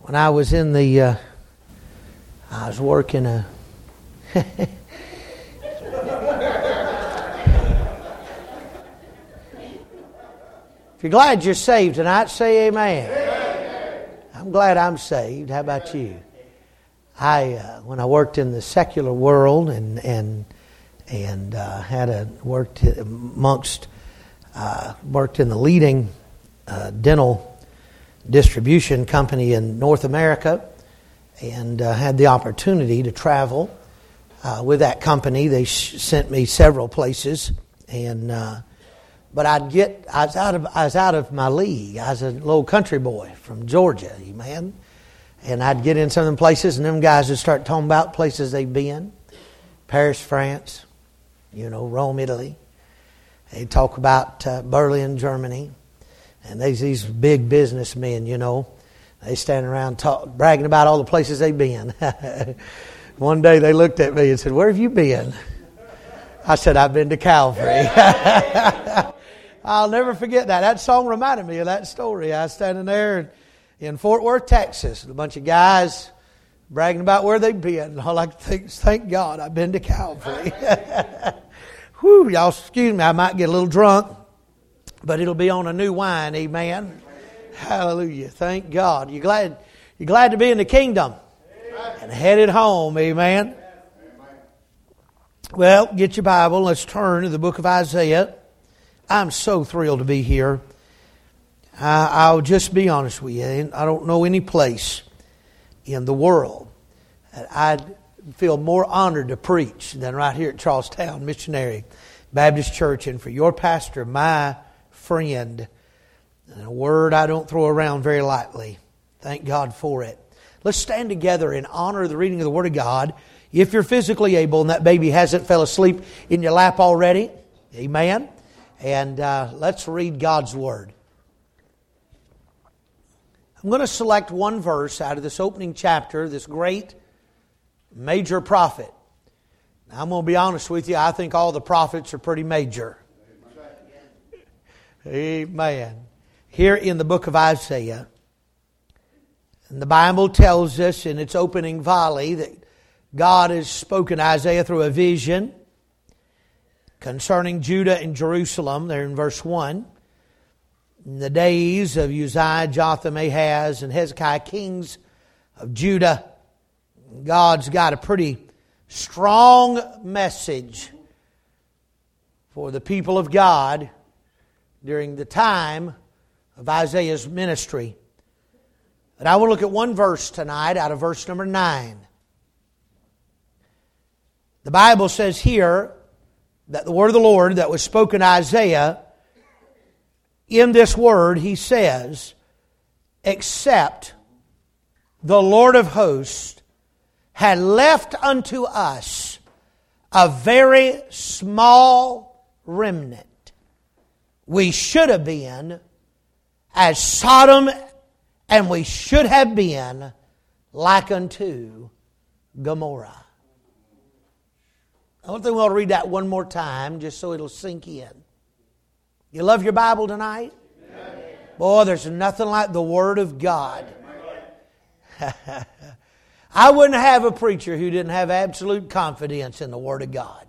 When I was in the, I was working a, if you're glad you're saved tonight, say amen. Amen. I'm glad I'm saved. How about you? When I worked in the secular world and worked in the leading dental distribution company in North America, and had the opportunity to travel with that company. They sent me several places, but I was out of my league. I was a little country boy from Georgia, man. And I'd get in some of them places, and them guys would start talking about places they've been. Paris, France, Rome, Italy. They'd talk about Berlin, Germany. And these big businessmen, they stand around bragging about all the places they've been. One day they looked at me and said, "Where have you been?" I said, "I've been to Calvary." I'll never forget that. That song reminded me of that story. I was standing there in Fort Worth, Texas, with a bunch of guys bragging about where they've been. And all I could think is, thank God I've been to Calvary. Whew, y'all excuse me, I might get a little drunk, but it'll be on a new wine, amen. Hallelujah. Thank God. You glad to be in the kingdom and headed home, amen. Well, get your Bible. Let's turn to the book of Isaiah. I'm so thrilled to be here. I'll just be honest with you. I don't know any place in the world that I'd feel more honored to preach than right here at Charlestown Missionary Baptist Church, and for your pastor, my friend, and a word I don't throw around very lightly. Thank God for it. Let's stand together and honor the reading of the Word of God. If you're physically able and that baby hasn't fell asleep in your lap already, amen. And let's read God's Word. I'm going to select one verse out of this opening chapter, this great major prophet. Now, I'm going to be honest with you, I think all the prophets are pretty major. Amen. Here in the book of Isaiah, and the Bible tells us in its opening volley that God has spoken to Isaiah through a vision concerning Judah and Jerusalem, there in verse 1. In the days of Uzziah, Jotham, Ahaz, and Hezekiah, kings of Judah, God's got a pretty strong message for the people of God during the time of Isaiah's ministry. But I will look at one verse tonight out of verse number 9. The Bible says here that the word of the Lord that was spoken to Isaiah, in this word he says, "Except the Lord of hosts had left unto us a very small remnant, we should have been as Sodom, and we should have been like unto Gomorrah." I don't think we'll read that one more time just so it'll sink in. You love your Bible tonight? Amen. Boy, there's nothing like the Word of God. I wouldn't have a preacher who didn't have absolute confidence in the Word of God.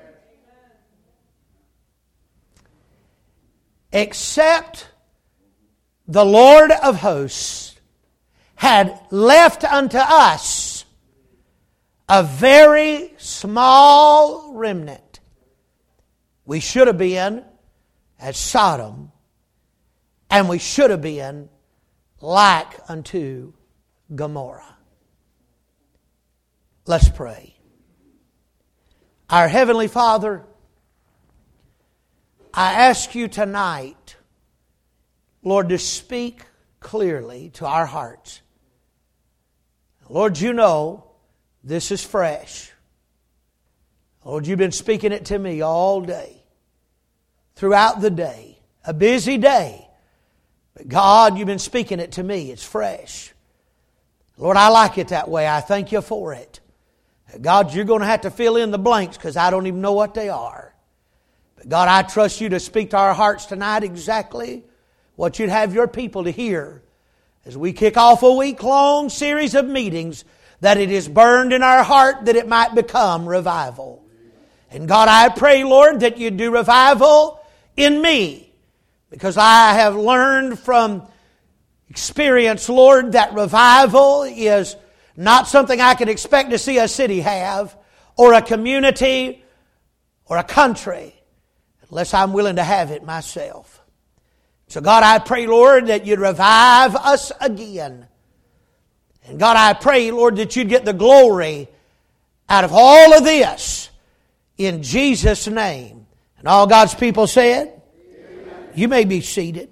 Except the Lord of hosts had left unto us a very small remnant, we should have been as Sodom, and we should have been like unto Gomorrah. Let's pray. Our Heavenly Father, I ask you tonight, Lord, to speak clearly to our hearts. Lord, you know this is fresh. Lord, you've been speaking it to me all day. Throughout the day. A busy day. But God, you've been speaking it to me. It's fresh. Lord, I like it that way. I thank you for it. God, you're going to have to fill in the blanks because I don't even know what they are. But God, I trust you to speak to our hearts tonight exactly what you'd have your people to hear as we kick off a week-long series of meetings, that it is burned in our heart that it might become revival. And God, I pray, Lord, that you do revival in me, because I have learned from experience, Lord, that revival is not something I can expect to see a city have, or a community, or a country, unless I'm willing to have it myself. So God, I pray, Lord, that you'd revive us again. And God, I pray, Lord, that you'd get the glory out of all of this in Jesus' name. And all God's people said, amen. You may be seated.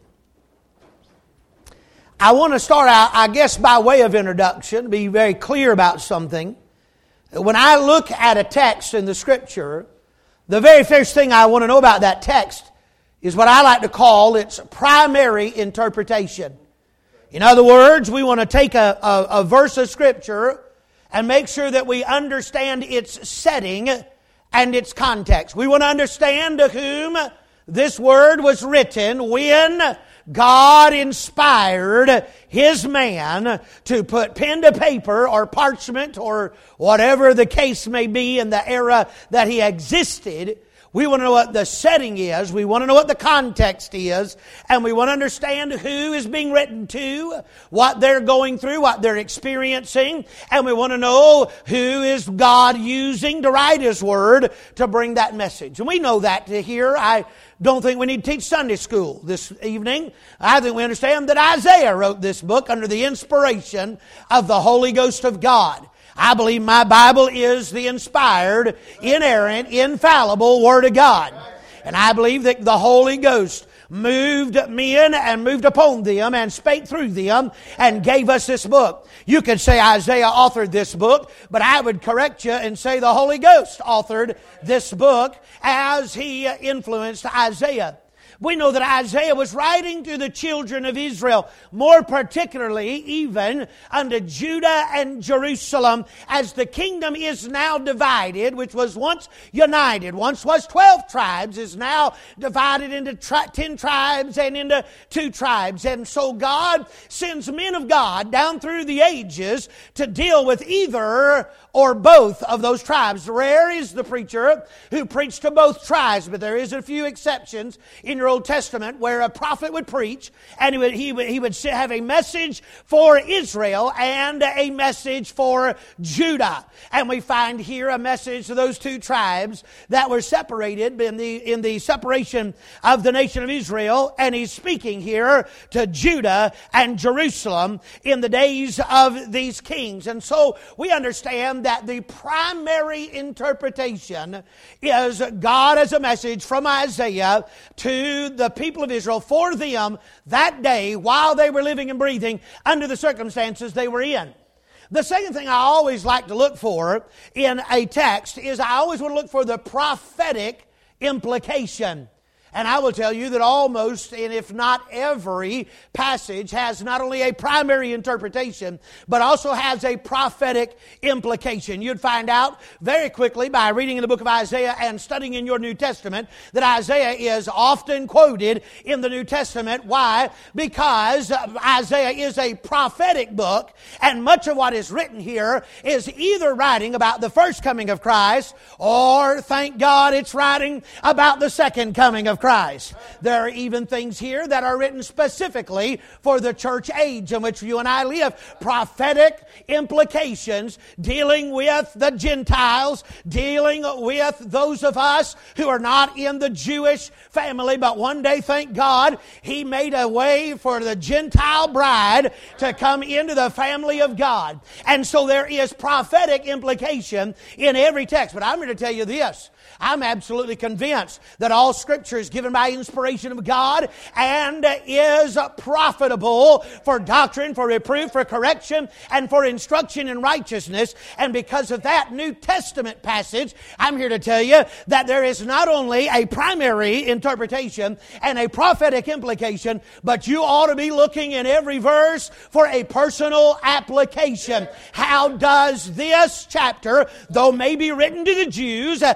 I want to start out, I guess, by way of introduction, be very clear about something. When I look at a text in the Scripture, the very first thing I want to know about that text is what I like to call its primary interpretation. In other words, we want to take a verse of Scripture and make sure that we understand its setting and its context. We want to understand to whom this word was written when God inspired His man to put pen to paper or parchment or whatever the case may be in the era that he existed. We want to know what the setting is. We want to know what the context is. And we want to understand who is being written to, what they're going through, what they're experiencing. And we want to know who is God using to write His Word to bring that message. And we know that here. I don't think we need to teach Sunday school this evening. I think we understand that Isaiah wrote this book under the inspiration of the Holy Ghost of God. I believe my Bible is the inspired, inerrant, infallible Word of God. And I believe that the Holy Ghost moved men and moved upon them and spake through them and gave us this book. You could say Isaiah authored this book, but I would correct you and say the Holy Ghost authored this book as he influenced Isaiah. We know that Isaiah was writing to the children of Israel, more particularly even unto Judah and Jerusalem, as the kingdom is now divided, which was once united. Once was 12 tribes, is now divided into 10 tribes and into 2 tribes. And so God sends men of God down through the ages to deal with either or both of those tribes. Rare is the preacher who preached to both tribes, but there is a few exceptions in your Old Testament where a prophet would preach and he would have a message for Israel and a message for Judah. And we find here a message to those 2 tribes that were separated in the separation of the nation of Israel. And he's speaking here to Judah and Jerusalem in the days of these kings. And so we understand that the primary interpretation is God as a message from Isaiah to the people of Israel for them that day while they were living and breathing under the circumstances they were in. The second thing I always like to look for in a text is I always want to look for the prophetic implication. And I will tell you that almost, and if not every passage has not only a primary interpretation, but also has a prophetic implication. You'd find out very quickly by reading in the book of Isaiah and studying in your New Testament that Isaiah is often quoted in the New Testament. Why? Because Isaiah is a prophetic book, and much of what is written here is either writing about the first coming of Christ, or, thank God, it's writing about the second coming of Christ. There are even things here that are written specifically for the church age in which you and I live. Prophetic implications dealing with the Gentiles, dealing with those of us who are not in the Jewish family. But one day, thank God, He made a way for the Gentile bride to come into the family of God. And so there is prophetic implication in every text. But I'm going to tell you this. I'm absolutely convinced that all Scripture is given by inspiration of God and is profitable for doctrine, for reproof, for correction, and for instruction in righteousness. And because of that New Testament passage, I'm here to tell you that there is not only a primary interpretation and a prophetic implication, but you ought to be looking in every verse for a personal application. How does this chapter, though may be written to the Jews, and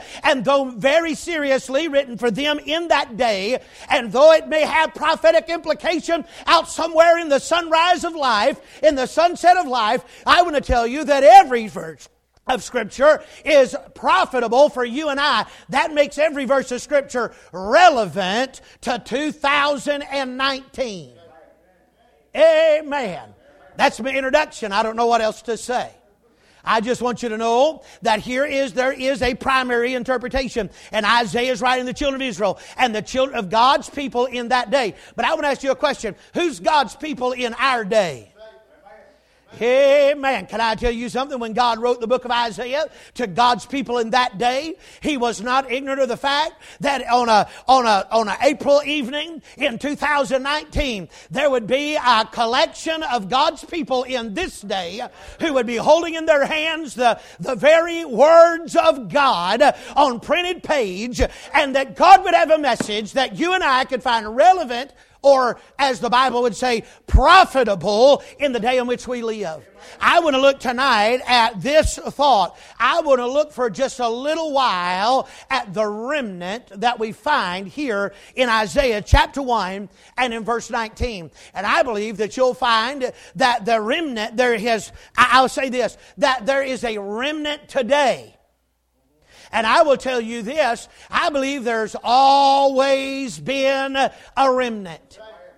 though very seriously written for them in that day, and though it may have prophetic implication out somewhere in the sunrise of life, in the sunset of life, I want to tell you that every verse of Scripture is profitable for you and I. That makes every verse of Scripture relevant to 2019. Amen. That's my introduction. I don't know what else to say. I just want you to know that there is a primary interpretation. And Isaiah is writing the children of Israel and the children of God's people in that day. But I want to ask you a question. Who's God's people in our day? Amen. Can I tell you something? When God wrote the book of Isaiah to God's people in that day, He was not ignorant of the fact that on a April evening in 2019, there would be a collection of God's people in this day who would be holding in their hands the very words of God on printed page, and that God would have a message that you and I could find relevant, or, as the Bible would say, profitable in the day in which we live. I want to look tonight at this thought. I want to look for just a little while at the remnant that we find here in Isaiah chapter 1 and in verse 19. And I believe that you'll find that the remnant, I'll say this, that there is a remnant today. And I will tell you this, I believe there's always been a remnant.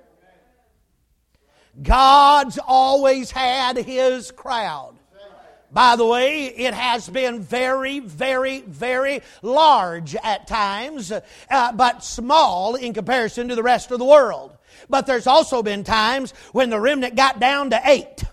God's always had His crowd. By the way, it has been very, very, very large at times, but small in comparison to the rest of the world. But there's also been times when the remnant got down to 8.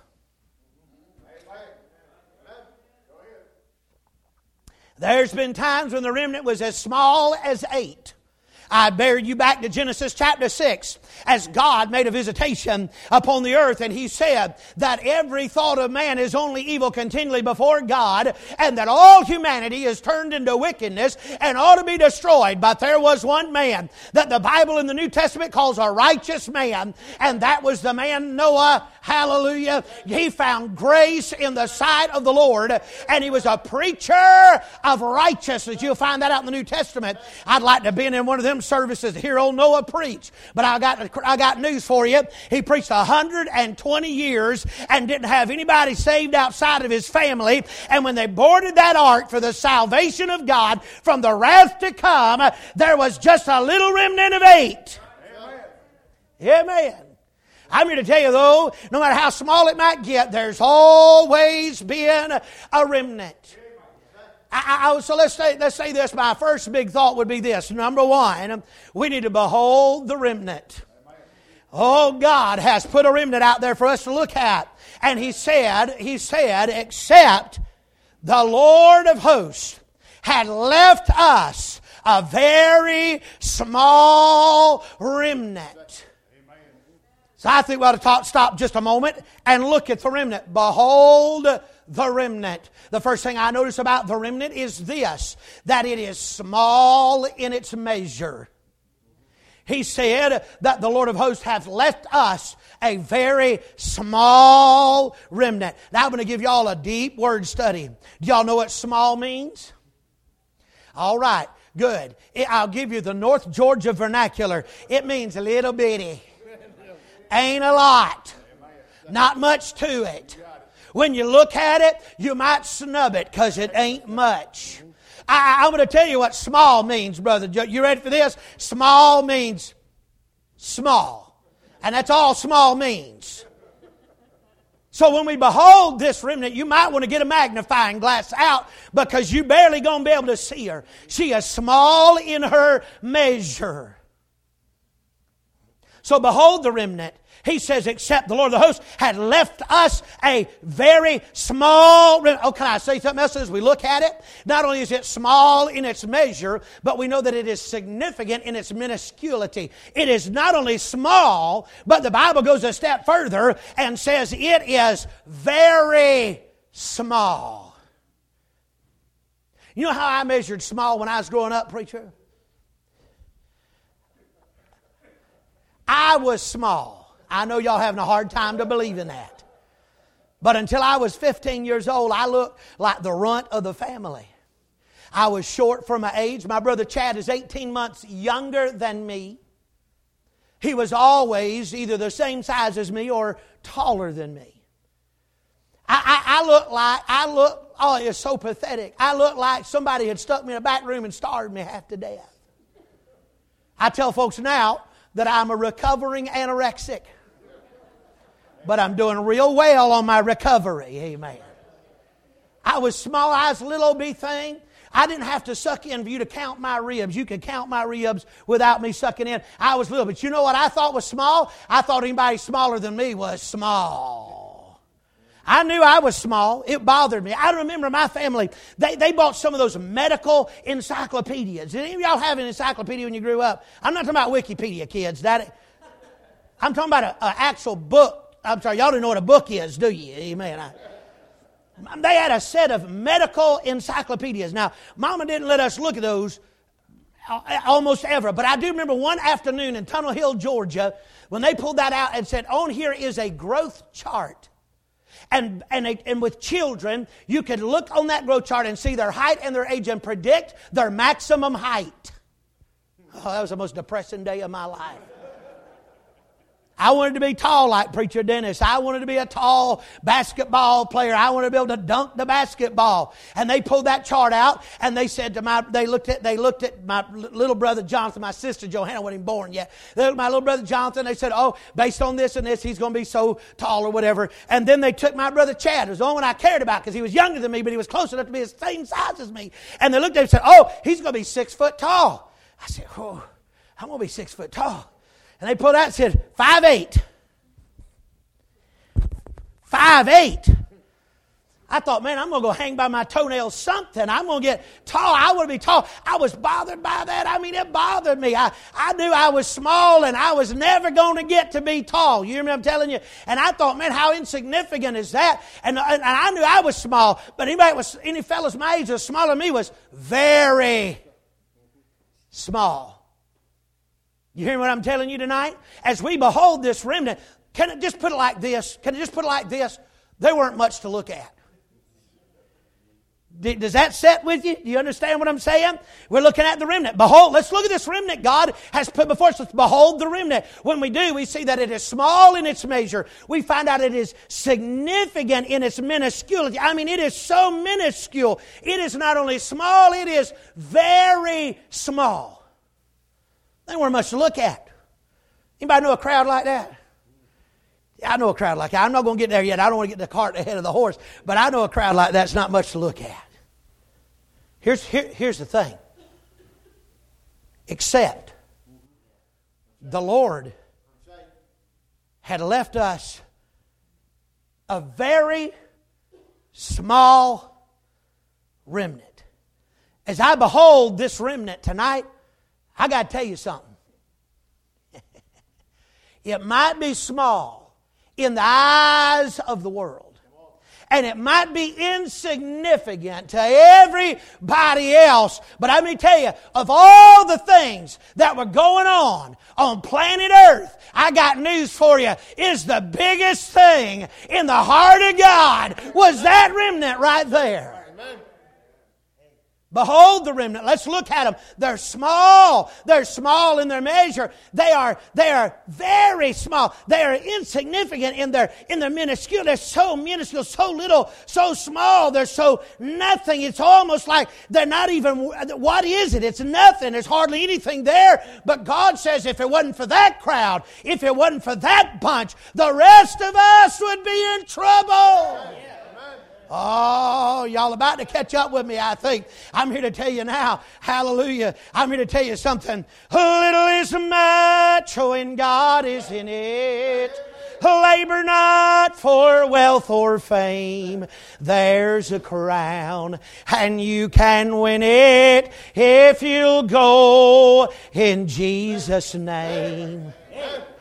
There's been times when the remnant was as small as 8. I bear you back to Genesis chapter 6 as God made a visitation upon the earth, and He said that every thought of man is only evil continually before God, and that all humanity is turned into wickedness and ought to be destroyed. But there was one man that the Bible in the New Testament calls a righteous man, and that was the man Noah. Hallelujah. He found grace in the sight of the Lord, and he was a preacher of righteousness. You'll find that out in the New Testament. I'd like to have been in one of them services to hear old Noah preach. But I got news for you. He preached 120 years and didn't have anybody saved outside of his family. And when they boarded that ark for the salvation of God from the wrath to come, there was just a little remnant of 8. Amen. Amen. I'm here to tell you, though, no matter how small it might get, there's always been a remnant. So let's say this. My first big thought would be this. Number one, we need to behold the remnant. Oh, God has put a remnant out there for us to look at. And He said, except the Lord of hosts had left us a very small remnant. So I think we ought to stop just a moment and look at the remnant. Behold the remnant. The first thing I notice about the remnant is this, that it is small in its measure. He said that the Lord of hosts hath left us a very small remnant. Now I'm going to give y'all a deep word study. Do y'all know what small means? All right, good. I'll give you the North Georgia vernacular. It means a little bitty. Ain't a lot. Not much to it. When you look at it, you might snub it because it ain't much. I'm going to tell you what small means, brother. You ready for this? Small means small. And that's all small means. So when we behold this remnant, you might want to get a magnifying glass out because you barely going to be able to see her. She is small in her measure. So behold the remnant. He says, except the Lord of the hosts had left us a very small remnant. Oh, can I say something else as we look at it? Not only is it small in its measure, but we know that it is significant in its minusculity. It is not only small, but the Bible goes a step further and says it is very small. You know how I measured small when I was growing up, preacher? I was small. I know y'all having a hard time to believe in that. But until I was 15 years old, I looked like the runt of the family. I was short for my age. My brother Chad is 18 months younger than me. He was always either the same size as me or taller than me. Oh, it's so pathetic. I looked like somebody had stuck me in a back room and starved me half to death. I tell folks now that I'm a recovering anorexic. But I'm doing real well on my recovery. Amen. I was small. I was a little bitty thing. I didn't have to suck in for you to count my ribs. You could count my ribs without me sucking in. I was little. But you know what I thought was small? I thought anybody smaller than me was small. I knew I was small. It bothered me. I remember my family, they bought some of those medical encyclopedias. Did any of y'all have an encyclopedia when you grew up? I'm not talking about Wikipedia, kids. I'm talking about an actual book. I'm sorry, y'all don't know what a book is, do you? Amen. They had a set of medical encyclopedias. Now, Mama didn't let us look at those almost ever. But I do remember one afternoon in Tunnel Hill, Georgia, when they pulled that out and said, on here is a growth chart. And with children, you could look on that growth chart and see their height and their age and predict their maximum height. Oh, that was the most depressing day of my life. I wanted to be tall like Preacher Dennis. I wanted to be a tall basketball player. I wanted to be able to dunk the basketball. And they pulled that chart out and they said to they looked at my little brother Jonathan, my sister Johanna wasn't even born yet. They looked at my little brother Jonathan. They said, oh, based on this and this, he's going to be so tall or whatever. And then they took my brother Chad. It was the only one I cared about because he was younger than me, but he was close enough to be the same size as me. And they looked at him and said, oh, he's going to be 6 foot tall. I said, oh, I'm going to be 6 foot tall. And they pulled out and said, 5'8". 5'8". I thought, man, I'm going to go hang by my toenails something. I'm going to get tall. I want to be tall. I was bothered by that. I mean, it bothered me. I knew I was small and I was never going to get to be tall. You hear me? I'm telling you. And I thought, man, how insignificant is that? And I knew I was small. But any fellas my age was smaller than me was very small. You hear what I'm telling you tonight? As we behold this remnant, can I just put it like this? They weren't much to look at. Does that set with you? Do you understand what I'm saying? We're looking at the remnant. Behold, let's look at this remnant God has put before us. Let's behold the remnant. When we do, we see that it is small in its measure. We find out it is significant in its minusculity. I mean, it is so minuscule. It is not only small, it is very small. They weren't much to look at. Anybody know a crowd like that? Yeah, I know a crowd like that. I'm not going to get there yet. I don't want to get the cart ahead of the horse. But I know a crowd like that's not much to look at. Here's the thing. Except the Lord had left us a very small remnant. As I behold this remnant tonight, I got to tell you something. It might be small in the eyes of the world. And it might be insignificant to everybody else. But let me tell you, of all the things that were going on planet Earth, I got news for you. Is the biggest thing in the heart of God was that remnant right there. Behold the remnant. Let's look at them. They're small. They're small in their measure. They are very small. They are insignificant in their minuscule. They're so minuscule, so little, so small. They're so nothing. It's almost like they're not even, what is it? It's nothing. There's hardly anything there. But God says if it wasn't for that crowd, if it wasn't for that bunch, the rest of us would be in trouble. Oh, y'all about to catch up with me, I think. I'm here to tell you now, hallelujah, I'm here to tell you something. Little is much when God is in it. Labor not for wealth or fame. There's a crown, and you can win it if you'll go in Jesus' name.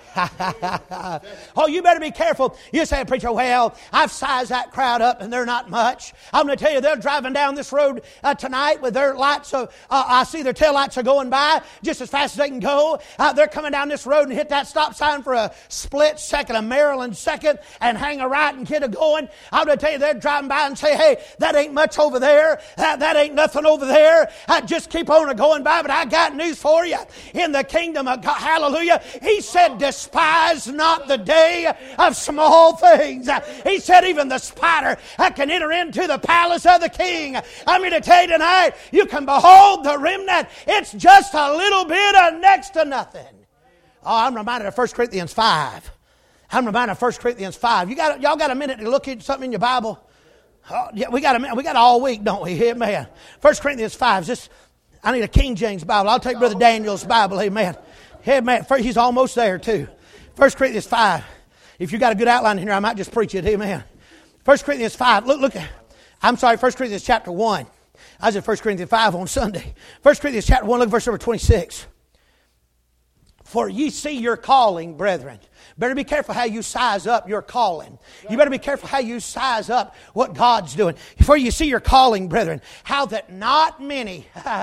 Oh, you better be careful. You say, preacher, well, I've sized that crowd up and they're not much. I'm going to tell you, they're driving down this road tonight with their lights. I see their tail lights are going by just as fast as they can go. They're coming down this road and hit that stop sign for a split second, a Maryland second, and hang a right and get a going. I'm going to tell you, they're driving by and say, hey, that ain't much over there. That ain't nothing over there. Just keep on going by. But I got news for you. In the kingdom of God, hallelujah, He said, despise not the day of small things. He said even the spider can enter into the palace of the king. I'm going to tell you tonight, you can behold the remnant. It's just a little bit of next to nothing. Oh, I'm reminded of 1 Corinthians 5. I'm reminded of 1 Corinthians 5. Y'all got a minute to look at something in your Bible? Oh, yeah, we got a minute. We got all week, don't we? Amen. 1 Corinthians 5. I need a King James Bible. I'll take Brother Daniel's Bible. Amen. Amen. He's almost there too. 1 Corinthians 5. If you got a good outline here, I might just preach it. Amen. 1 Corinthians 5. Look. I'm sorry, 1 Corinthians chapter 1. I was in 1 Corinthians 5 on Sunday. 1 Corinthians chapter 1, look at verse number 26. For ye see your calling, brethren. Better be careful how you size up your calling. You better be careful how you size up what God's doing. For you see your calling, brethren, how that not many,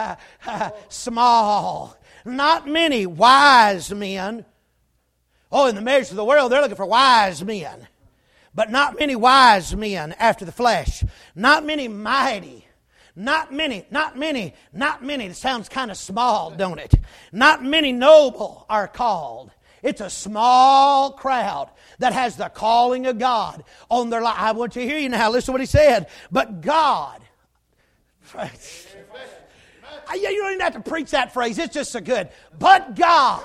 small, not many wise men. Oh, in the measures of the world, they're looking for wise men. But not many wise men after the flesh. Not many mighty. Not many. It sounds kind of small, don't it? Not many noble are called. It's a small crowd that has the calling of God on their life. I want you to hear you now. Listen to what he said. But God. You don't even have to preach that phrase. It's just so good. But God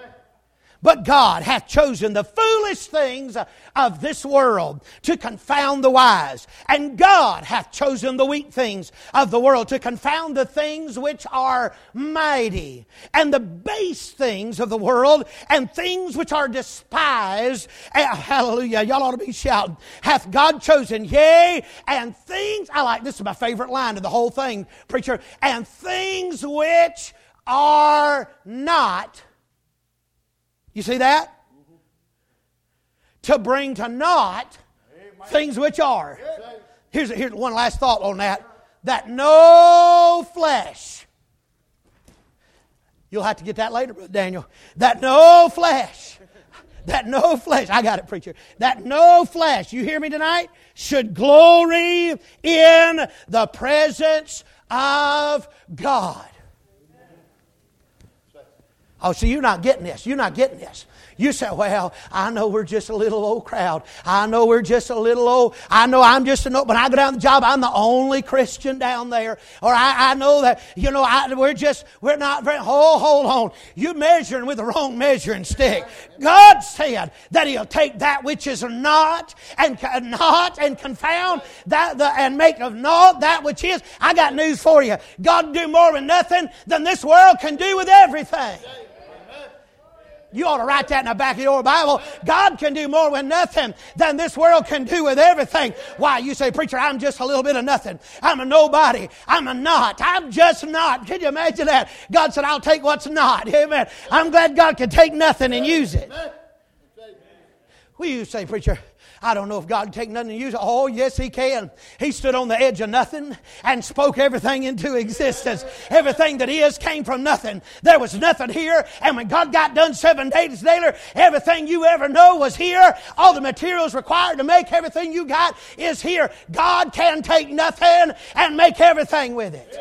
hath chosen the foolish things of this world to confound the wise. And God hath chosen the weak things of the world to confound the things which are mighty. And the base things of the world and things which are despised. Hallelujah. Y'all ought to be shouting. Hath God chosen, yea, and things, this is my favorite line of the whole thing, preacher. And things which are not. You see that? To bring to naught things which are. Here's one last thought on that. That no flesh. You'll have to get that later, Brother Daniel. That no flesh. I got it, preacher. That no flesh, you hear me tonight, should glory in the presence of God. Oh, so you're not getting this. You say, well, I know we're just a little old crowd. I know we're just a little old. I know I'm just an old. When I go down the job, I'm the only Christian down there. Or I know that, we're not very, hold on. You're measuring with the wrong measuring stick. God said that He'll take that which is not and confound that and make of naught that which is. I got news for you. God will do more with nothing than this world can do with everything. You ought to write that in the back of your Bible. God can do more with nothing than this world can do with everything. Why? You say, preacher, I'm just a little bit of nothing. I'm a nobody. I'm a not. I'm just not. Can you imagine that? God said, I'll take what's not. Amen. I'm glad God can take nothing and use it. Well, you say, preacher, I don't know if God can take nothing and use it. Oh, yes, He can. He stood on the edge of nothing and spoke everything into existence. Everything that is came from nothing. There was nothing here. And when God got done 7 days later, everything you ever know was here. All the materials required to make everything you got is here. God can take nothing and make everything with it.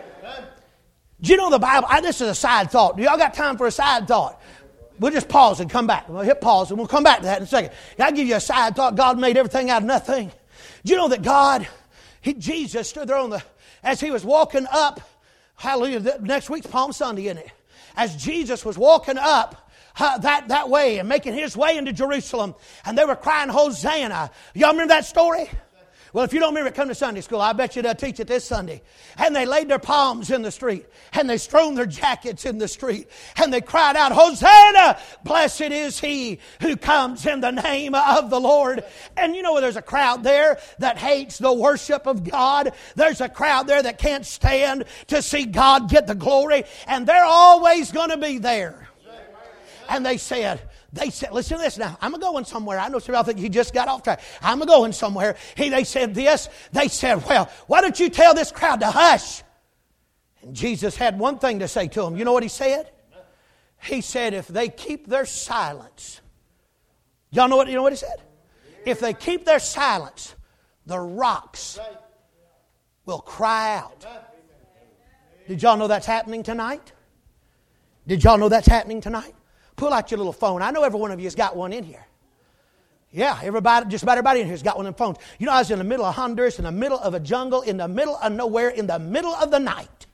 Do you know the Bible? This is a side thought. Do y'all got time for a side thought? We'll just pause and come back. We'll hit pause and we'll come back to that in a second. I'll give you a side thought. God made everything out of nothing. Do you know that Jesus stood there as He was walking up, hallelujah, next week's Palm Sunday, isn't it? As Jesus was walking up that way and making His way into Jerusalem, and they were crying, Hosanna. Y'all remember that story? Well, if you don't remember it, come to Sunday school. I bet you they'll teach it this Sunday. And they laid their palms in the street. And they strewn their jackets in the street. And they cried out, Hosanna! Blessed is He who comes in the name of the Lord. And you know, there's a crowd there that hates the worship of God. There's a crowd there that can't stand to see God get the glory. And they're always going to be there. And they said, They said, listen to this now. I'm going somewhere. I know some of y'all think he just got off track. I'm going somewhere. They said this. They said, well, why don't you tell this crowd to hush? And Jesus had one thing to say to them. You know what he said? He said, if they keep their silence. Y'all know what, you know what he said? If they keep their silence, the rocks will cry out. Did y'all know that's happening tonight? Did y'all know that's happening tonight? Pull out your little phone. I know every one of you has got one in here. Yeah, everybody, just about everybody in here has got one of them phones. You know, I was in the middle of Honduras, in the middle of a jungle, in the middle of nowhere, in the middle of the night.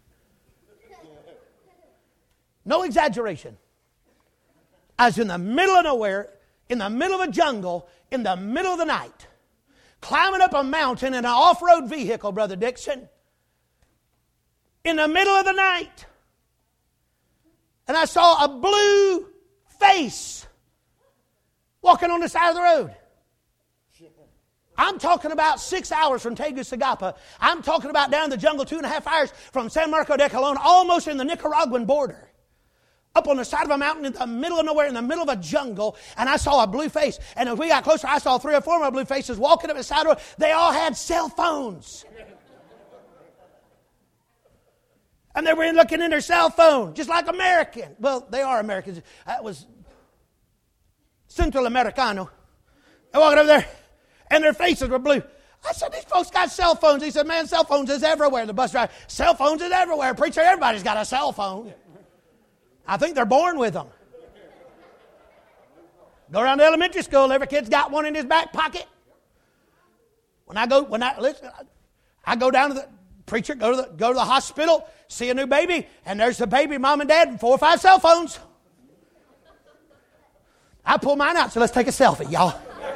No exaggeration. I was in the middle of nowhere, in the middle of a jungle, in the middle of the night, climbing up a mountain in an off-road vehicle, Brother Dixon, in the middle of the night. And I saw a blue face walking on the side of the road. I'm talking about 6 hours from Tegucigalpa. I'm talking about down in the jungle 2.5 hours from San Marco de Colon, almost in the Nicaraguan border. Up on the side of a mountain in the middle of nowhere, in the middle of a jungle, and I saw a blue face. And as we got closer, I saw 3 or 4 more blue faces walking up the side of the road. They all had cell phones. And they were looking in their cell phone, just like American. Well, they are Americans. That was Central Americano. They walking over there, and their faces were blue. I said, these folks got cell phones. He said, man, cell phones is everywhere. The bus driver, cell phones is everywhere. Preacher, everybody's got a cell phone. I think they're born with them. Go around to elementary school, every kid's got one in his back pocket. I go down to the preacher, go to the hospital, see a new baby, and there's the baby, mom and dad, and 4 or 5 cell phones. I pull mine out, so let's take a selfie, y'all.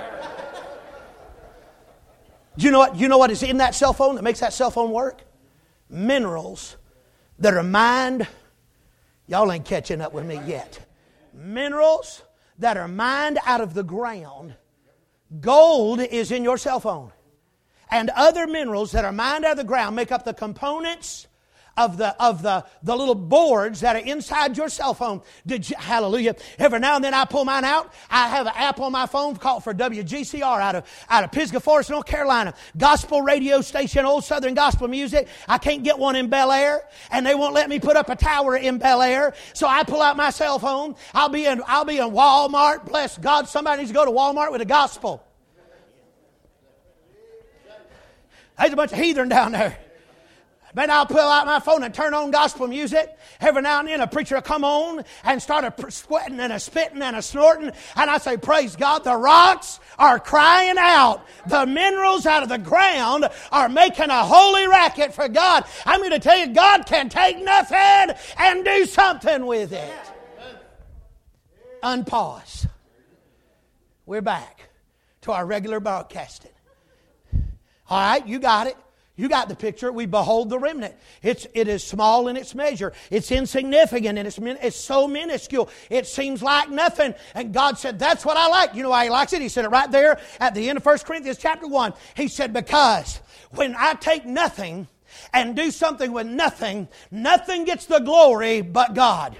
You know what is in that cell phone that makes that cell phone work? Minerals that are mined. Y'all ain't catching up with me yet. Minerals that are mined out of the ground. Gold is in your cell phone. And other minerals that are mined out of the ground make up the components of the little boards that are inside your cell phone. Hallelujah. Every now and then I pull mine out. I have an app on my phone called for WGCR out of Pisgah Forest, North Carolina. Gospel radio station, old Southern gospel music. I can't get one in Bel Air, and they won't let me put up a tower in Bel Air. So I pull out my cell phone. I'll be in Walmart. Bless God, somebody needs to go to Walmart with the gospel. There's a bunch of heathen down there. But I'll pull out my phone and turn on gospel music. Every now and then a preacher will come on and start a sweating and a spitting and a snorting. And I say, praise God, the rocks are crying out. The minerals out of the ground are making a holy racket for God. I'm going to tell you, God can take nothing and do something with it. Unpause. We're back to our regular broadcasting. All right, you got it. You got the picture. We behold the remnant. It is small in its measure. It's insignificant and it's so minuscule. It seems like nothing. And God said, that's what I like. You know why He likes it? He said it right there at the end of 1 Corinthians chapter 1. He said, because when I take nothing and do something with nothing, nothing gets the glory but God.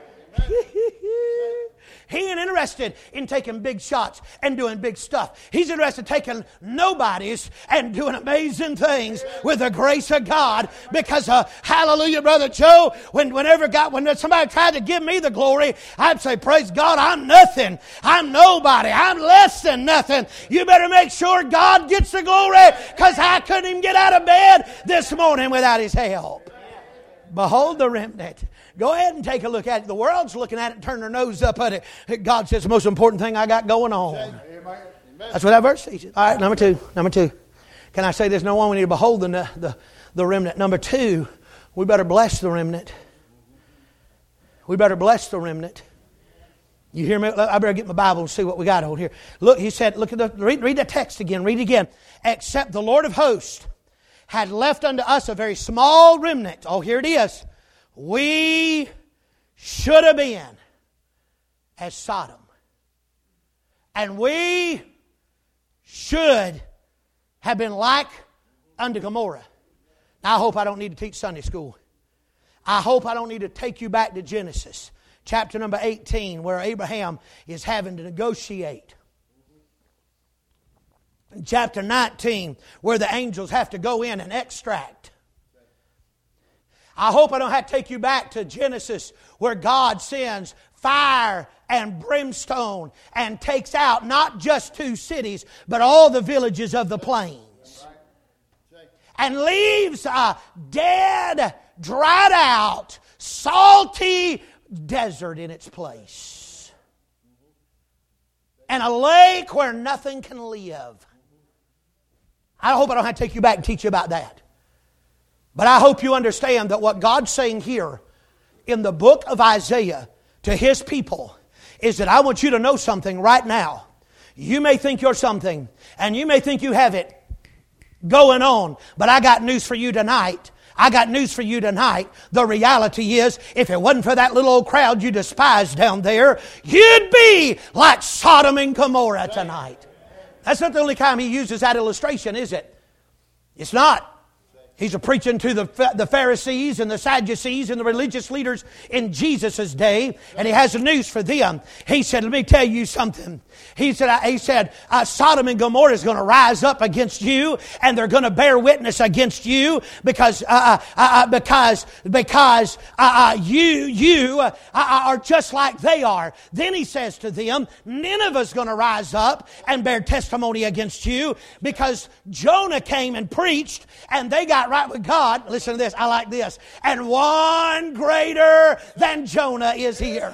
He ain't interested in taking big shots and doing big stuff. He's interested in taking nobodies and doing amazing things with the grace of God. Because, hallelujah, Brother Joe, when somebody tried to give me the glory, I'd say, praise God, I'm nothing. I'm nobody. I'm less than nothing. You better make sure God gets the glory, because I couldn't even get out of bed this morning without His help. Behold the remnant. Go ahead and take a look at it. The world's looking at it and turning their nose up at it. God says the most important thing I got going on. That's what that verse teaches. All right, number two. Can I say this? Number one, we need to behold the remnant. Number two, we better bless the remnant. We better bless the remnant. You hear me? I better get my Bible and see what we got on here. Look, he said, read the text again. Read it again. Except the Lord of hosts had left unto us a very small remnant. Oh, here it is. We should have been as Sodom. And we should have been like unto Gomorrah. Now, I hope I don't need to teach Sunday school. I hope I don't need to take you back to Genesis chapter number 18, where Abraham is having to negotiate. In chapter 19, where the angels have to go in and extract. I hope I don't have to take you back to Genesis, where God sends fire and brimstone and takes out not just 2 cities, but all the villages of the plains. And leaves a dead, dried out, salty desert in its place. And a lake where nothing can live. I hope I don't have to take you back and teach you about that. But I hope you understand that what God's saying here in the book of Isaiah to His people is that I want you to know something right now. You may think you're something, and you may think you have it going on, but I got news for you tonight. I got news for you tonight. The reality is, if it wasn't for that little old crowd you despise down there, you'd be like Sodom and Gomorrah tonight. That's not the only time He uses that illustration, is it? It's not. He's preaching to the Pharisees and the Sadducees and the religious leaders in Jesus' day. And He has news for them. He said, let me tell you something. He said, Sodom and Gomorrah is going to rise up against you, and they're going to bear witness against you because you are just like they are. Then He says to them, Nineveh's going to rise up and bear testimony against you because Jonah came and preached, and they got right with God. Listen to this. I like this. And one greater than Jonah is here.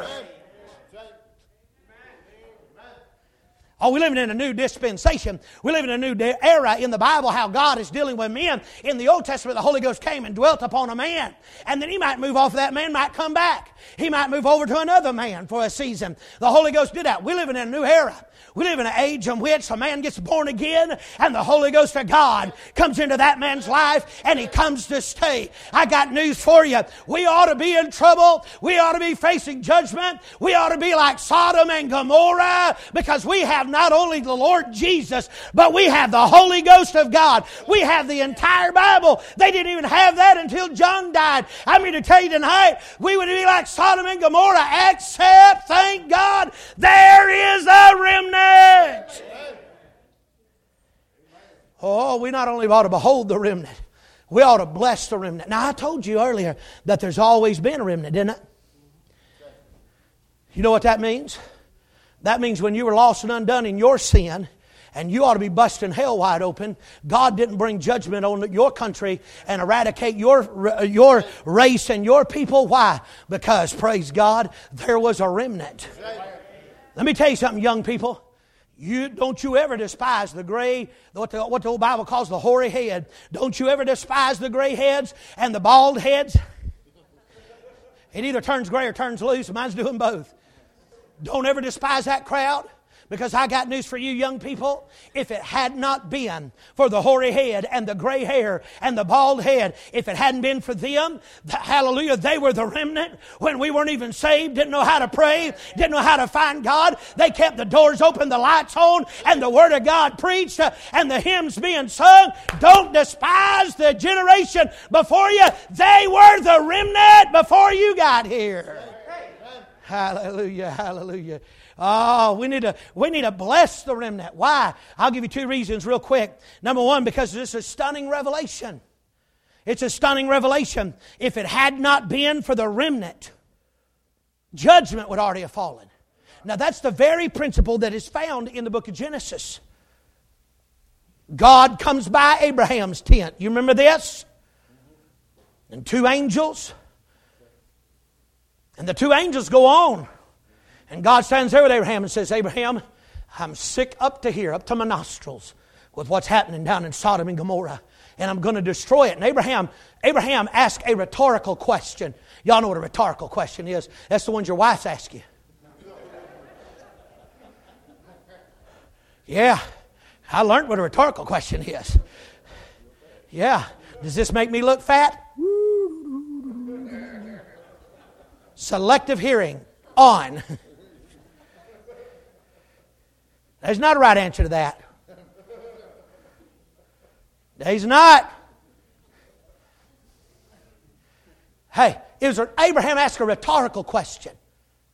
Oh, we're living in a new dispensation. We're living in a new era in the Bible, how God is dealing with men. In the Old Testament, the Holy Ghost came and dwelt upon a man. And then He might move off of that man, might come back. He might move over to another man for a season. The Holy Ghost did that. We're living in a new era. We live in an age in which a man gets born again and the Holy Ghost of God comes into that man's life and he comes to stay. I got news for you. We ought to be in trouble. We ought to be facing judgment. We ought to be like Sodom and Gomorrah because we have not only the Lord Jesus, but we have the Holy Ghost of God. We have the entire Bible. They didn't even have that until John died. I'm here to tell you tonight, we would be like Sodom and Gomorrah, except, thank God, there is a remnant. Oh, we not only ought to behold the remnant, we ought to bless the remnant. Now, I told you earlier that there's always been a remnant, didn't it? You know what that means? That means when you were lost and undone in your sin, and you ought to be busting hell wide open, God didn't bring judgment on your country and eradicate your race and your people. Why? Because, praise God, there was a remnant. Let me tell you something, young people. Don't you ever despise the gray, what the old Bible calls the hoary head. Don't you ever despise the gray heads and the bald heads. It either turns gray or turns loose. Mine's doing both. Don't ever despise that crowd. Because I got news for you young people. If it had not been for the hoary head and the gray hair and the bald head, if it hadn't been for them, hallelujah, they were the remnant when we weren't even saved, didn't know how to pray, didn't know how to find God. They kept the doors open, the lights on, and the Word of God preached, and the hymns being sung. Don't despise the generation before you. They were the remnant before you got here. Hallelujah, hallelujah. Oh, we need to bless the remnant. Why? I'll give you 2 reasons real quick. Number 1, because this is a stunning revelation. It's a stunning revelation. If it had not been for the remnant, judgment would already have fallen. Now that's the very principle that is found in the book of Genesis. God comes by Abraham's tent. You remember this? And 2 angels. And the 2 angels go on. And God stands there with Abraham and says, Abraham, I'm sick up to here, up to my nostrils with what's happening down in Sodom and Gomorrah. And I'm going to destroy it. And Abraham asked a rhetorical question. Y'all know what a rhetorical question is. That's the ones your wives ask you. Yeah, I learned what a rhetorical question is. Yeah, does this make me look fat? Selective hearing on. There's not a right answer to that. There's not. Hey, Abraham asked a rhetorical question.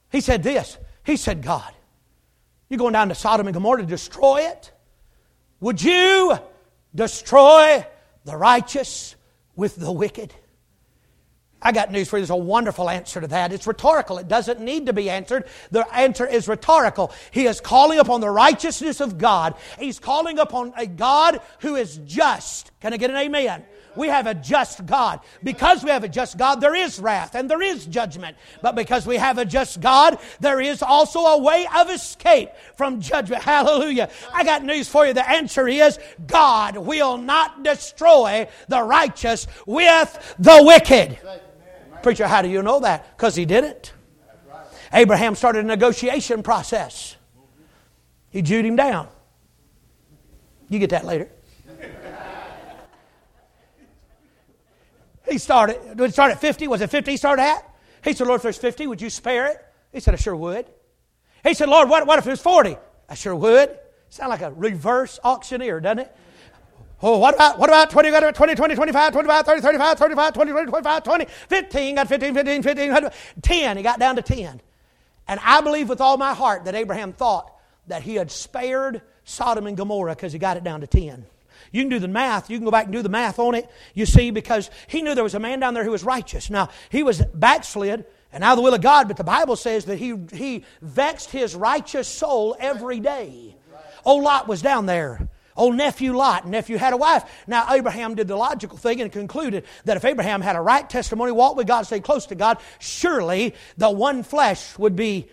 He said this. He said, God, you're going down to Sodom and Gomorrah to destroy it? Would you destroy the righteous with the wicked? I got news for you. There's a wonderful answer to that. It's rhetorical. It doesn't need to be answered. The answer is rhetorical. He is calling upon the righteousness of God. He's calling upon a God who is just. Can I get an amen? We have a just God. Because we have a just God, there is wrath and there is judgment. But because we have a just God, there is also a way of escape from judgment. Hallelujah. I got news for you. The answer is God will not destroy the righteous with the wicked. Preacher, how do you know that? Because He didn't. Abraham started a negotiation process. He Jewed him down. You get that later. He started, did it start at 50? Was it 50 he started at? He said, Lord, if there's 50, would you spare it? He said, I sure would. He said, Lord, what if there's 40? I sure would. Sound like a reverse auctioneer, doesn't it? Oh, what about 20, 20, 20, 25, 25, 30, 35, 35, 20, 20, 25, 20, 15, got 15, 15, 15, 10. He got down to 10. And I believe with all my heart that Abraham thought that he had spared Sodom and Gomorrah because he got it down to 10. You can do the math. You can go back and do the math on it. You see, because he knew there was a man down there who was righteous. Now, he was backslid and out of the will of God, but the Bible says that he vexed his righteous soul every day. Old Lot was down there. Old nephew Lot. Nephew had a wife. Now, Abraham did the logical thing and concluded that if Abraham had a right testimony, walked with God, stayed close to God, surely the one flesh would be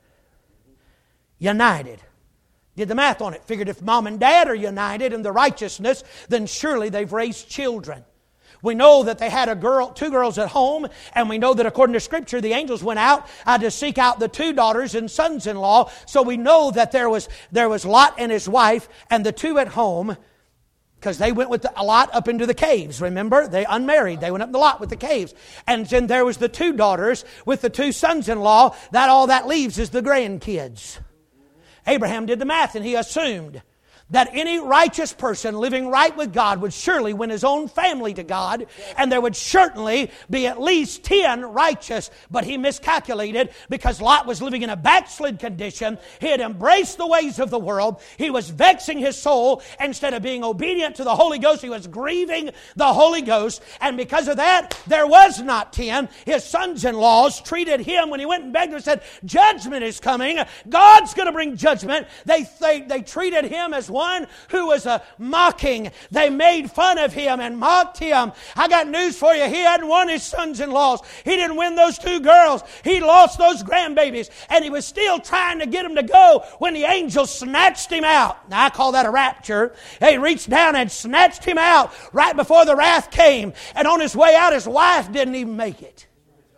united. Did the math on it. Figured if mom and dad are united in the righteousness, then surely they've raised children. We know that they had two girls at home, and we know that according to Scripture, the angels went out to seek out the two daughters and sons-in-law. So we know that there was Lot and his wife, and the two at home, because they went with Lot up into the caves. Remember, they unmarried. They went up in the Lot with the caves, and then there was the two daughters with the two sons-in-law. That all that leaves is the grandkids. Abraham did the math and he assumed that any righteous person living right with God would surely win his own family to God, and there would certainly be at least 10 righteous. But he miscalculated because Lot was living in a backslid condition. He had embraced the ways of the world. He was vexing his soul. Instead of being obedient to the Holy Ghost, he was grieving the Holy Ghost. And because of that, there was not 10. His sons-in-laws treated him, when he went and begged and said, judgment is coming. God's going to bring judgment. They treated him as one who was mocking. They made fun of him and mocked him. I got news for you. He hadn't won his sons-in-laws. He didn't win those two girls. He lost those grandbabies. And he was still trying to get them to go when the angel snatched him out. Now, I call that a rapture. He reached down and snatched him out right before the wrath came. And on his way out, his wife didn't even make it.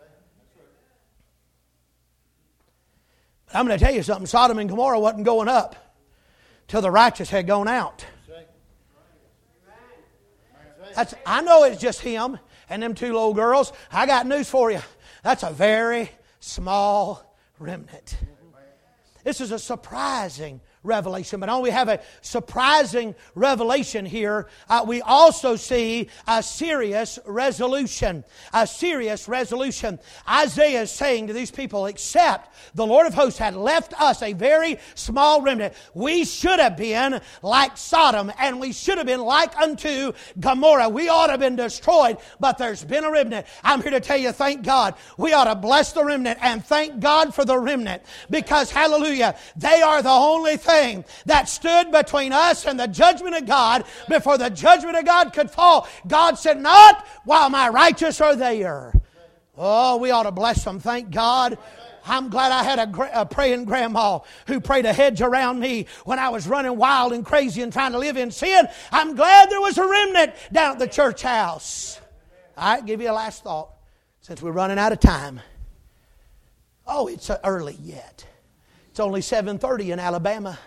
But I'm going to tell you something. Sodom and Gomorrah wasn't going up till the righteous had gone out. I know it's just him and them two little girls. I got news for you. That's a very small remnant. This is a surprising revelation. But not only have a surprising revelation here, we also see a serious resolution. A serious resolution. Isaiah is saying to these people, except the Lord of hosts had left us a very small remnant, we should have been like Sodom, and we should have been like unto Gomorrah. We ought to have been destroyed, but there's been a remnant. I'm here to tell you, thank God. We ought to bless the remnant and thank God for the remnant, because, hallelujah, they are the only thing that stood between us and the judgment of God before the judgment of God could fall. God said, not while my righteous are there. Oh, we ought to bless them. Thank God. I'm glad I had a praying grandma who prayed a hedge around me when I was running wild and crazy and trying to live in sin. I'm glad there was a remnant down at the church house. All right, give you a last thought since we're running out of time. Oh, it's early yet. It's only 7:30 in Alabama.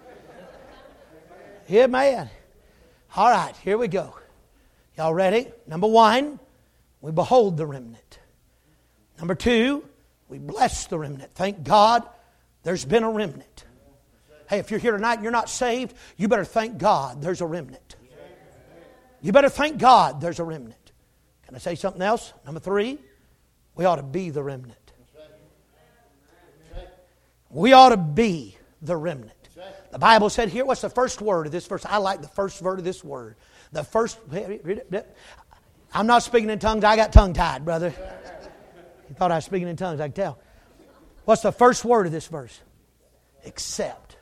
Yeah, man. All right, here we go. Y'all ready? Number one, we behold the remnant. Number two, we bless the remnant. Thank God there's been a remnant. Hey, if you're here tonight and you're not saved, you better thank God there's a remnant. You better thank God there's a remnant. Can I say something else? Number three, we ought to be the remnant. We ought to be the remnant. The Bible said here, what's the first word of this verse? I like the first word of this word. The first, I'm not speaking in tongues. I got tongue-tied, brother. You thought I was speaking in tongues, I can tell. What's the first word of this verse? Except.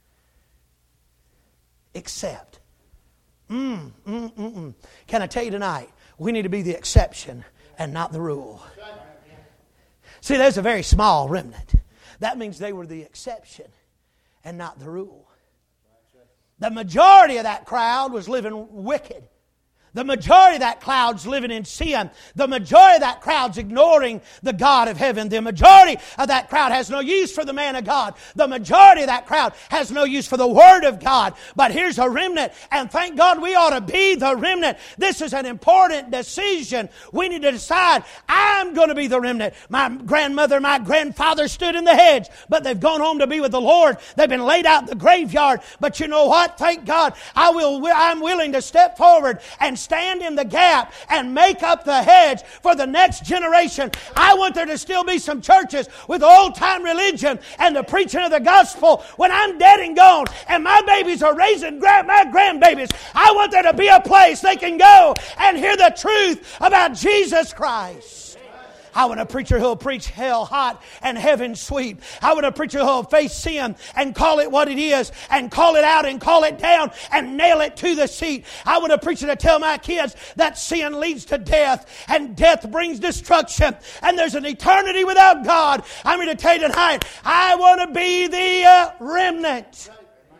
Except. Can I tell you tonight, we need to be the exception and not the rule. See, there's a very small remnant. That means they were the exception and not the rule. The majority of that crowd was living wicked. The majority of that crowd's living in sin. The majority of that crowd's ignoring the God of heaven. The majority of that crowd has no use for the man of God. The majority of that crowd has no use for the Word of God. But here's a remnant, and thank God we ought to be the remnant. This is an important decision. We need to decide, I'm going to be the remnant. My grandmother, my grandfather stood in the hedge, but they've gone home to be with the Lord. They've been laid out in the graveyard. But you know what? Thank God I'm willing to step forward and stand in the gap and make up the hedge for the next generation. I want there to still be some churches with old-time religion and the preaching of the gospel when I'm dead and gone and my babies are raising my grandbabies. I want there to be a place they can go and hear the truth about Jesus Christ. I want a preacher who'll preach hell hot and heaven sweet. I want a preacher who'll face sin and call it what it is and call it out and call it down and nail it to the seat. I want a preacher to tell my kids that sin leads to death and death brings destruction and there's an eternity without God. I'm going to tell you tonight, I want to be the remnant.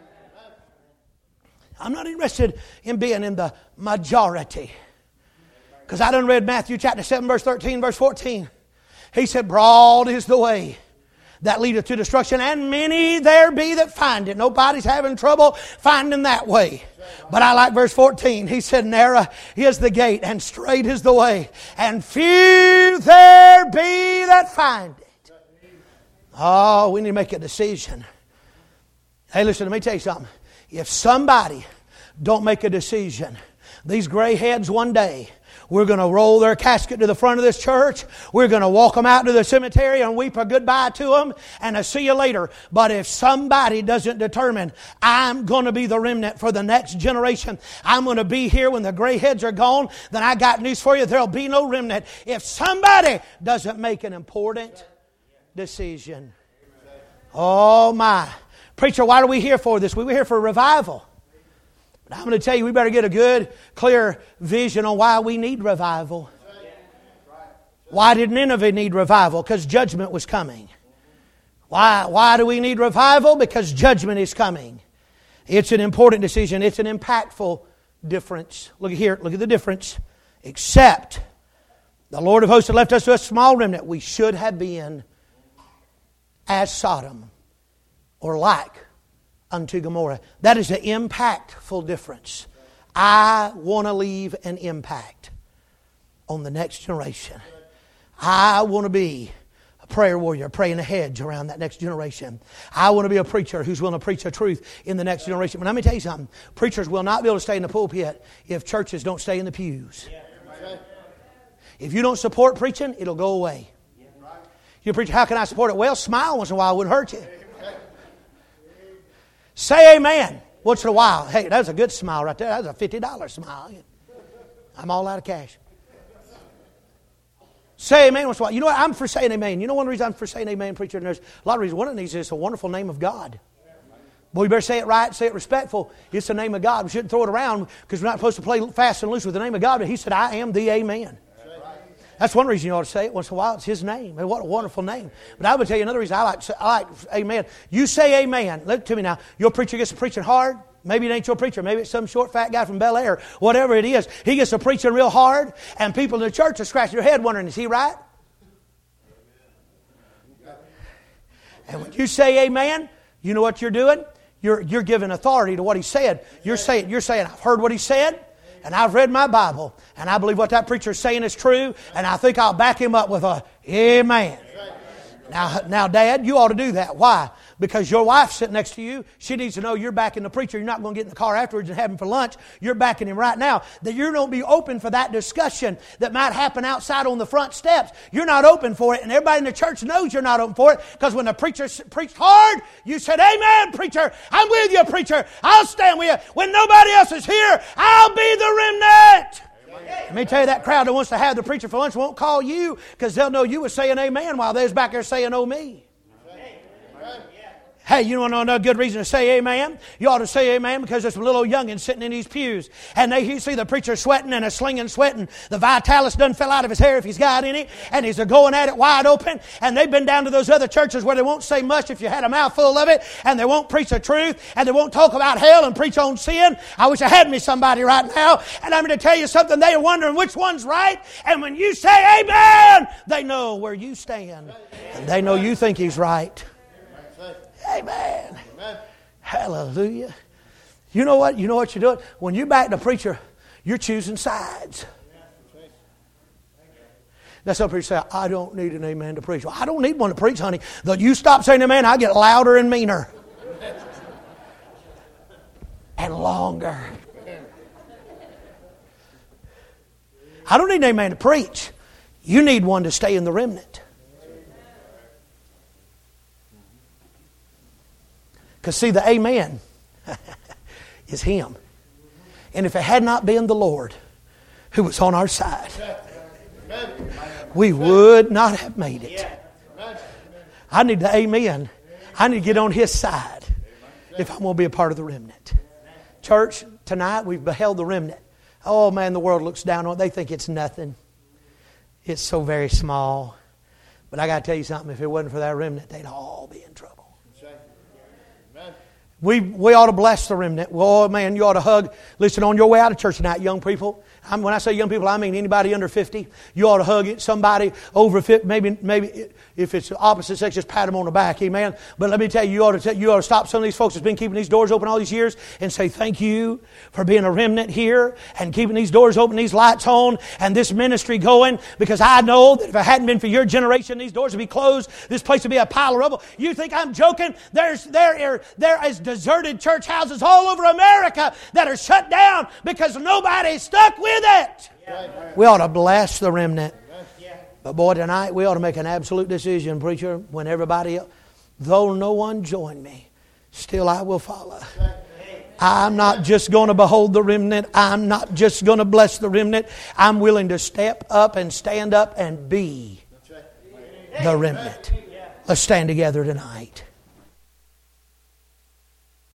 I'm not interested in being in the majority. Because I done read Matthew chapter 7, verse 13, verse 14. He said, broad is the way that leadeth to destruction, and many there be that find it. Nobody's having trouble finding that way. But I like verse 14. He said, narrow is the gate, and straight is the way, and few there be that find it. Oh, we need to make a decision. Hey, listen, let me tell you something. If somebody don't make a decision, these gray heads one day, we're going to roll their casket to the front of this church. We're going to walk them out to the cemetery and weep a goodbye to them and a see you later. But if somebody doesn't determine, I'm going to be the remnant for the next generation, I'm going to be here when the gray heads are gone, then I got news for you. There'll be no remnant. If somebody doesn't make an important decision. Oh my. Preacher, why are we here for this? We were here for revival. But I'm going to tell you, we better get a good, clear vision on why we need revival. Why did Nineveh need revival? Because judgment was coming. Why do we need revival? Because judgment is coming. It's an important decision. It's an impactful difference. Look at here. Look at the difference. Except the Lord of hosts had left us to a small remnant. We should have been as Sodom or like unto Gomorrah. That is an impactful difference. I want to leave an impact on the next generation. I want to be a prayer warrior, praying a hedge around that next generation. I want to be a preacher who's willing to preach the truth in the next generation. But let me tell you something. Preachers will not be able to stay in the pulpit if churches don't stay in the pews. If you don't support preaching, it'll go away. You preach, how can I support it? Well, smile once in a while wouldn't hurt you. Say amen once in a while. Hey, that was a good smile right there. That was a $50 smile. I'm all out of cash. Say amen once in a while. You know what? I'm for saying amen. You know one reason I'm for saying amen, preacher? And there's a lot of reasons. One of these is it's a wonderful name of God. But we better say it right, say it respectful. It's the name of God. We shouldn't throw it around because we're not supposed to play fast and loose with the name of God. But He said, I am the amen. That's one reason you ought to say it once in a while. It's His name. What a wonderful name. But I would tell you another reason I like amen. You say amen. Look to me now. Your preacher gets to preaching hard. Maybe it ain't your preacher. Maybe it's some short fat guy from Bel Air. Whatever it is. He gets to preaching real hard. And people in the church are scratching their head wondering, is he right? And when you say amen, you know what you're doing? You're giving authority to what He said. You're saying, I've heard what He said. And I've read my Bible, and I believe what that preacher is saying is true, and I think I'll back him up with a amen. Now, Dad, you ought to do that. Why? Because your wife's sitting next to you. She needs to know you're backing the preacher. You're not going to get in the car afterwards and have him for lunch. You're backing him right now. That you don't be open for that discussion that might happen outside on the front steps. You're not open for it. And everybody in the church knows you're not open for it. Because when the preacher preached hard, you said, amen, preacher. I'm with you, preacher. I'll stand with you. When nobody else is here, I'll be the remnant. Let me tell you, that crowd that wants to have the preacher for lunch won't call you because they'll know you were saying amen while they was back there saying, oh, me. Hey, you want to know a good reason to say amen? You ought to say amen because there's some little youngins sitting in these pews. And you see the preacher sweating and a slinging sweating. The vitalis doesn't fell out of his hair if he's got any. And he's going at it wide open. And they've been down to those other churches where they won't say much if you had a mouthful of it. And they won't preach the truth. And they won't talk about hell and preach on sin. I wish I had me somebody right now. And I'm going to tell you something. They are wondering which one's right. And when you say amen, they know where you stand. And they know you think he's right. Amen. Amen. Hallelujah. You know what? You know what you're doing? When you back the preacher, you're choosing sides. That's what preachers say, I don't need an amen to preach. Well, I don't need one to preach, honey. Though you stop saying amen, I get louder and meaner. And longer. I don't need an amen to preach. You need one to stay in the remnant. Because see, the amen is Him. And if it had not been the Lord who was on our side, we would not have made it. I need the amen. I need to get on His side if I'm going to be a part of the remnant. Church, tonight we've beheld the remnant. Oh man, the world looks down on it. They think it's nothing. It's so very small. But I got to tell you something. If it wasn't for that remnant, they'd all be in trouble. We ought to bless the remnant. Oh, man, you ought to hug. Listen, on your way out of church tonight, young people. When I say young people, I mean anybody under 50. You ought to hug somebody over 50. Maybe if it's the opposite sex, just pat them on the back. Amen. But let me tell you, you ought to stop some of these folks that's been keeping these doors open all these years and say thank you for being a remnant here and keeping these doors open, these lights on, and this ministry going. Because I know that if it hadn't been for your generation, these doors would be closed. This place would be a pile of rubble. You think I'm joking? There is deserted church houses all over America that are shut down because nobody's stuck with it. We ought to bless the remnant. But boy, tonight we ought to make an absolute decision, preacher, when everybody else, though no one join me, still I will follow. I'm not just going to behold the remnant. I'm not just going to bless the remnant. I'm willing to step up and stand up and be the remnant. Let's stand together tonight.